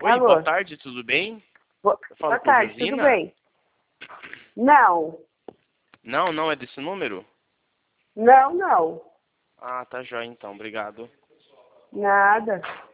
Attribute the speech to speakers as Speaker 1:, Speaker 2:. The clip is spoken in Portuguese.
Speaker 1: Oi,
Speaker 2: Alô?
Speaker 1: boa tarde, tudo bem? Eu falo
Speaker 2: Boa
Speaker 1: com
Speaker 2: tarde,
Speaker 1: Rosina?
Speaker 2: tudo bem? Não,
Speaker 1: Não é desse número?
Speaker 2: não, não.
Speaker 1: Ah, tá jóia então, obrigado.
Speaker 2: Nada.